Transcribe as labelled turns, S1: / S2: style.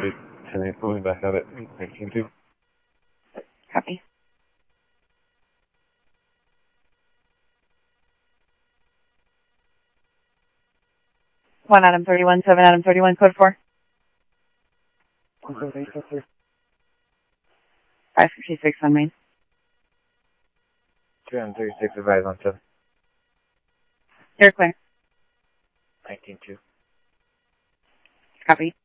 S1: be pulling back out at 19-2.
S2: Copy. 1 Adam 31, 7 Adam 31, code 4. 556 on main.
S1: 2 Adam 36, advise on 7.
S2: You're clear.
S1: 19-2.
S2: Copy.